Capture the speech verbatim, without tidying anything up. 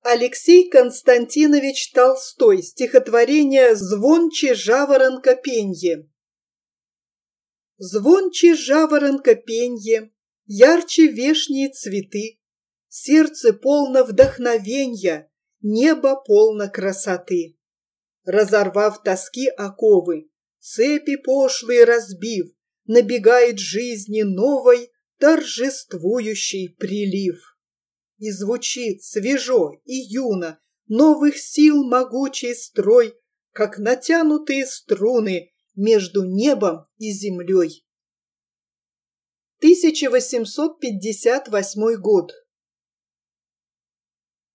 Алексей Константинович Толстой. Стихотворение «Звонче жаворонка пенье». Звонче жаворонка пенье, ярче вешние цветы, сердце полно вдохновенья, небо полно красоты. Разорвав тоски оковы, цепи пошлые разбив, набегает жизни новой торжествующий прилив. И звучит свежо и юно новых сил могучий строй, как натянутые струны между небом и землей. тысяча восемьсот пятьдесят восьмой год.